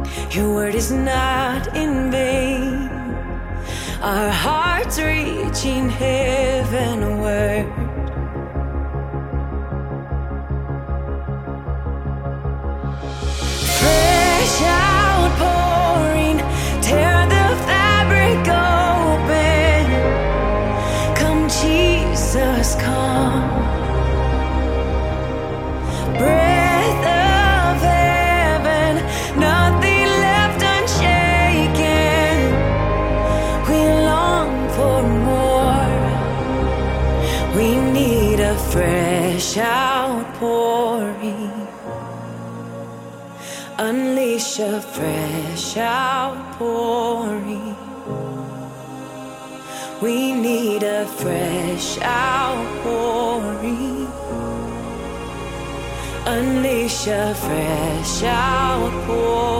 Your word is not in vain. Our hearts reaching heavenward. Fresh outpouring, tear the fabric open. Come, Jesus, come. Breath of heaven, nothing left unshaken. We long for more. We need a fresh outpouring. Unleash a fresh outpouring. We need a fresh outpouring. Unleash a fresh outpouring.